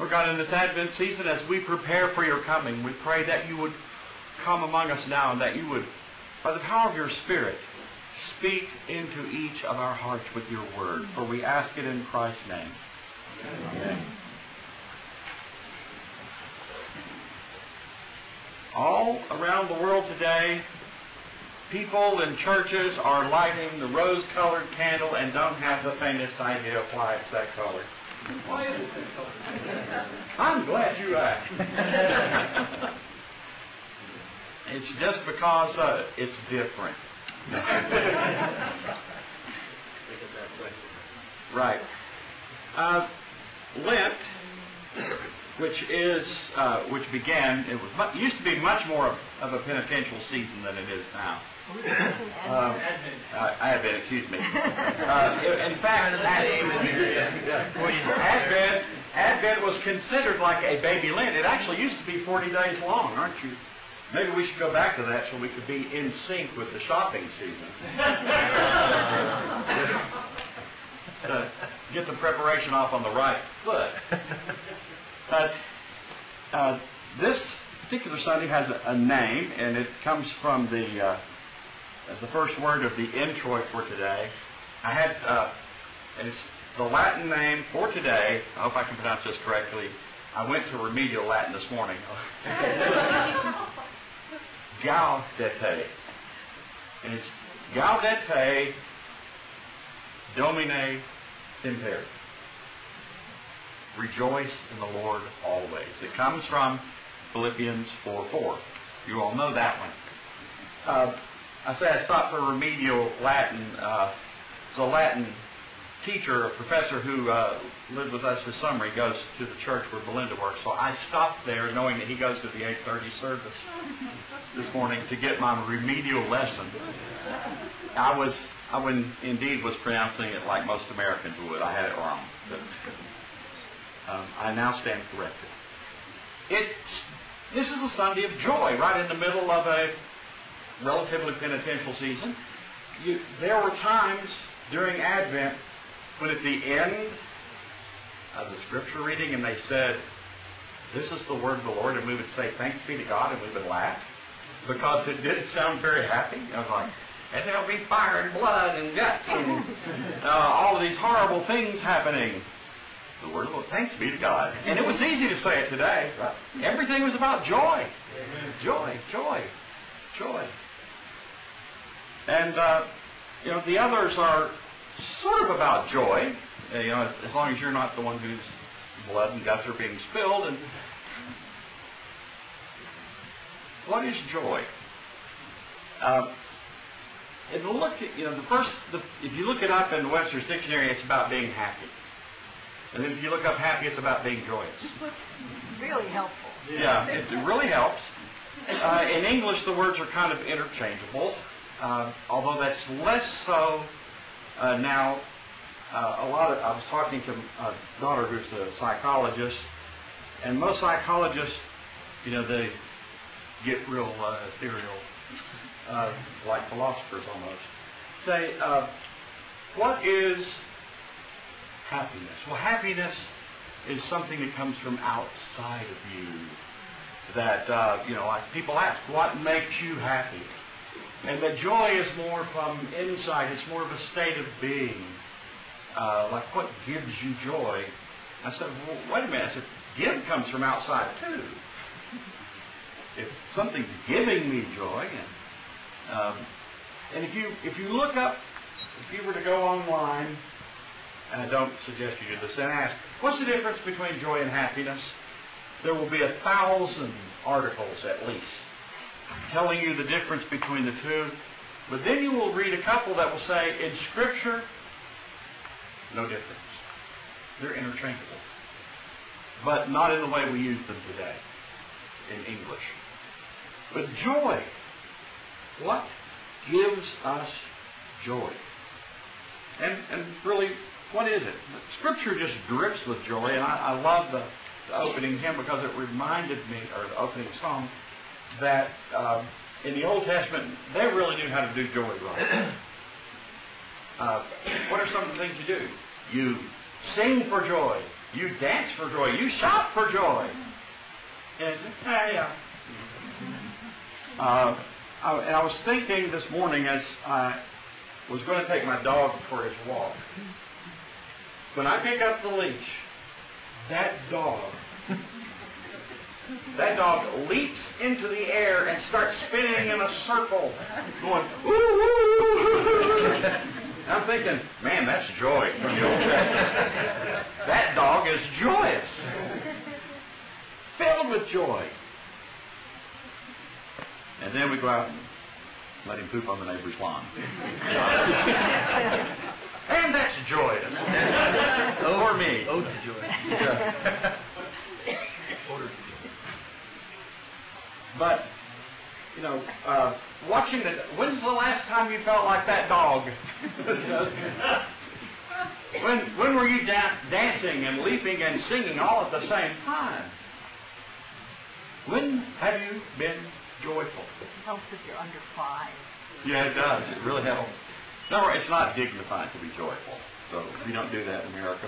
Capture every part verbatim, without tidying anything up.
Lord God, in this Advent season, as we prepare for your coming, we pray that you would come among us now and that you would, by the power of your Spirit, speak into each of our hearts with your word. For we ask it in Christ's name. Amen. Amen. All around the world today, people in churches are lighting the rose-colored candle and don't have the faintest idea of why it's that color. Why is it that color? I'm glad you asked. It's just because uh, it's different. Right. Uh, Lent, which is uh, which began, it was used to be much more of a penitential season than it is now. Uh, uh, Advent, excuse me. Uh, in fact, Advent, Advent was considered like a baby Lent. It actually used to be forty days long, aren't you? Maybe we should go back to that so we could be in sync with the shopping season. uh, get the preparation off on the right foot. But uh, this particular Sunday has a, a name, and it comes from the uh, the first word of the introit for today. I had, uh, and it's the Latin name for today. I hope I can pronounce this correctly. I went to remedial Latin this morning. Gaudete. And it's Gaudete Domine Semper. Rejoice in the Lord always. It comes from Philippians four four. You all know that one. Uh, I say I stopped for remedial Latin. Uh, it's a Latin teacher, a professor who uh, lived with us this summer. He goes to the church where Belinda works. So I stopped there knowing that he goes to the eight thirty service this morning to get my remedial lesson. I was, I would, indeed was pronouncing it like most Americans would. I had it wrong. But, um, I now stand corrected. It, this is a Sunday of joy, right in the middle of a relatively penitential season. You, there were times during Advent when at the end of the scripture reading and they said, "This is the word of the Lord," and we would say, "Thanks be to God," and we would laugh because it didn't sound very happy. I was like, and there'll be fire and blood and guts and uh, all of these horrible things happening. The word of the Lord, thanks be to God. And it was easy to say it today. Right? Everything was about joy. Amen. Joy, joy, joy. And, uh, you know, the others are sort of about joy, uh, you know, as, as long as you're not the one whose blood and guts are being spilled. And what is joy? Uh, and look at, you know, the first, the, if you look it up in Webster's dictionary, it's about being happy. And then if you look up happy, it's about being joyous. Really helpful. Yeah, it, it really helps. Uh, in English, the words are kind of interchangeable, uh, although that's less so uh, now. Uh, a lot of I was talking to a daughter who's a psychologist, and most psychologists, you know, they get real uh, ethereal, uh, like philosophers almost. Say, uh, what is happiness? Well, happiness is something that comes from outside of you. That, uh, you know, like people ask, what makes you happy? And that joy is more from inside. It's more of a state of being. Uh, like what gives you joy? I said, well, wait a minute. I said, give comes from outside too. If something's giving me joy, and, um, and if you if you look up, if you were to go online, and I don't suggest you do this, and ask, what's the difference between joy and happiness? There will be a thousand articles at least telling you the difference between the two. But then you will read a couple that will say, in Scripture, no difference. They're interchangeable. But not in the way we use them today in English. But joy. What gives us joy? And, and really, what is it? Scripture just drips with joy, and I, I love the, the opening hymn because it reminded me, or the opening song, that uh, in the Old Testament, they really knew how to do joy right. Uh, what are some of the things you do? You sing for joy You dance for joy. You shout for joy. And, yeah, yeah. Uh, I, and I was thinking this morning as I was going to take my dog for his walk. When I pick up the leash, that dog, that dog leaps into the air and starts spinning in a circle, going, ooh, ooh, ooh. I'm thinking, man, that's joy from the Old Testament. That dog is joyous, filled with joy. And then we go out and let him poop on the neighbor's lawn. And that's joyous. For me. Ode to joy. Yeah. But, you know, uh, watching the... When's the last time you felt like that dog? when when were you da- dancing and leaping and singing all at the same time? When have you been joyful? It helps if you're under five. Yeah, it does. It really helps. No, it's not dignified to be joyful. So we don't do that in America.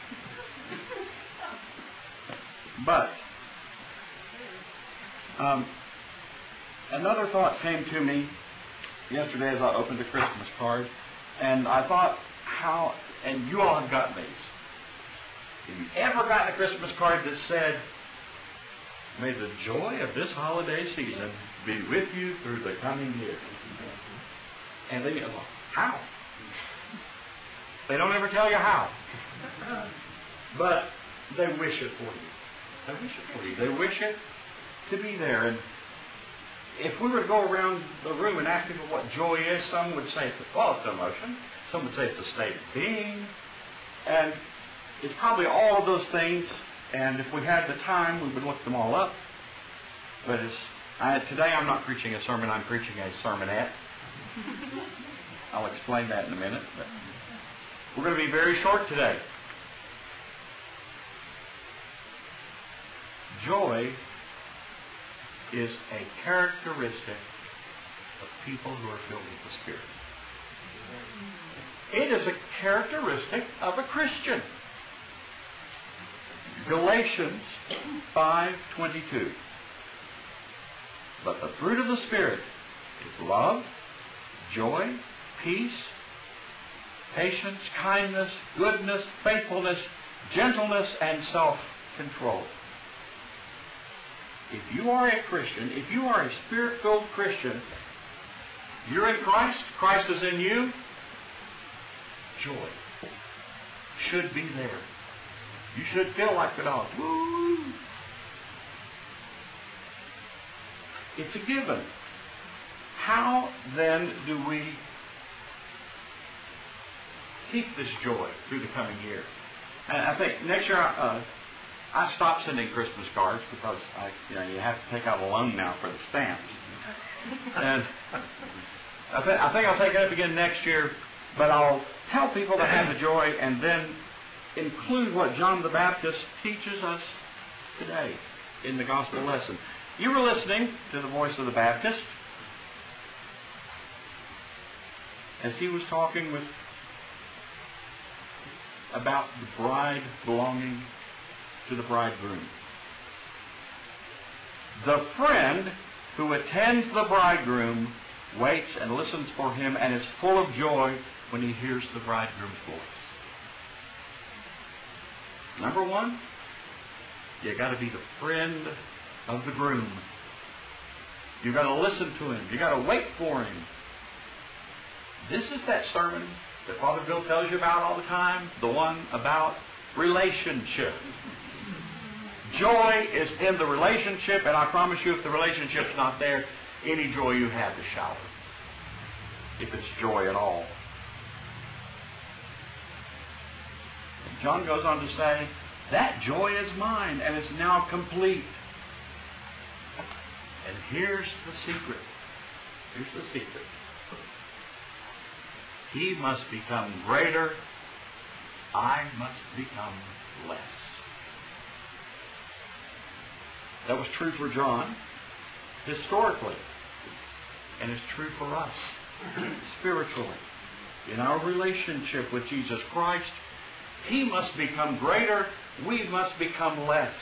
But um, another thought came to me yesterday as I opened a Christmas card, and I thought how, and you all have gotten these. Have you ever gotten a Christmas card that said, "May the joy of this holiday season be with you through the coming year"? And then you go, how? They don't ever tell you how. But they wish it for you. They wish it for you. They wish it to be there. And if we were to go around the room and ask people what joy is, some would say, well, it's an emotion. Some would say it's a state of being. And it's probably all of those things. And if we had the time, we would look them all up. But it's, I, today I'm not preaching a sermon. I'm preaching a sermonette. I'll explain that in a minute. But we're going to be very short today. Joy is a characteristic of people who are filled with the Spirit. It is a characteristic of a Christian. Galatians five twenty-two. But the fruit of the Spirit is love, joy, peace, patience, kindness, goodness, faithfulness, gentleness, and self-control. If you are a Christian, if you are a Spirit-filled Christian, you're in Christ, Christ is in you, joy should be there. You should feel like the dog. Woo! It's a given. How then do we keep this joy through the coming year? And I think next year uh, I stopped sending Christmas cards because I, you know, you have to take out a loan now for the stamps. And I, th- I think I'll take it up again next year, but I'll help people to have the joy and then include what John the Baptist teaches us today in the gospel lesson. You were listening to the voice of the Baptist as he was talking with about the bride belonging to the bridegroom. The friend who attends the bridegroom waits and listens for him and is full of joy when he hears the bridegroom's voice. Number one, you got to be the friend of the groom. You got to listen to him. You got to wait for him. This is that sermon that Father Bill tells you about all the time, the one about relationship. Joy is in the relationship, and I promise you, if the relationship's not there, any joy you have is shallow. If it's joy at all. And John goes on to say, that joy is mine, and it's now complete. And here's the secret. Here's the secret. He must become greater. I must become less. That was true for John historically. And it's true for us spiritually. In our relationship with Jesus Christ, He must become greater. we must become less.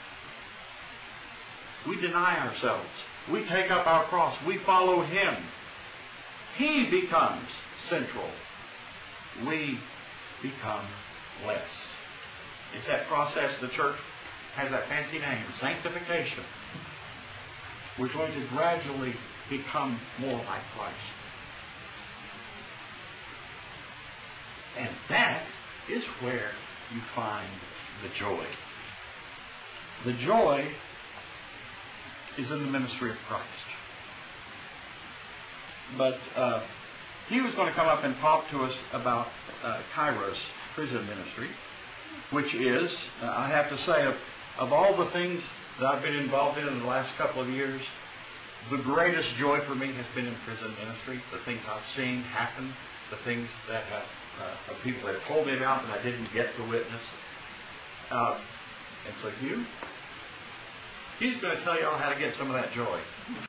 We deny ourselves. We take up our cross. We follow Him. He becomes central. We become less. It's that process the church has that fancy name, sanctification. We're going to gradually become more like Christ. And that is where you find the joy. The joy is in the ministry of Christ. But uh, he was going to come up and talk to us about uh, Kairos prison ministry, which is, uh, I have to say, of, of all the things that I've been involved in in the last couple of years, the greatest joy for me has been in prison ministry. The things I've seen happen, the things that have, uh, people have told me about that I didn't get to witness. Uh, and so Hugh, he's going to tell you all how to get some of that joy.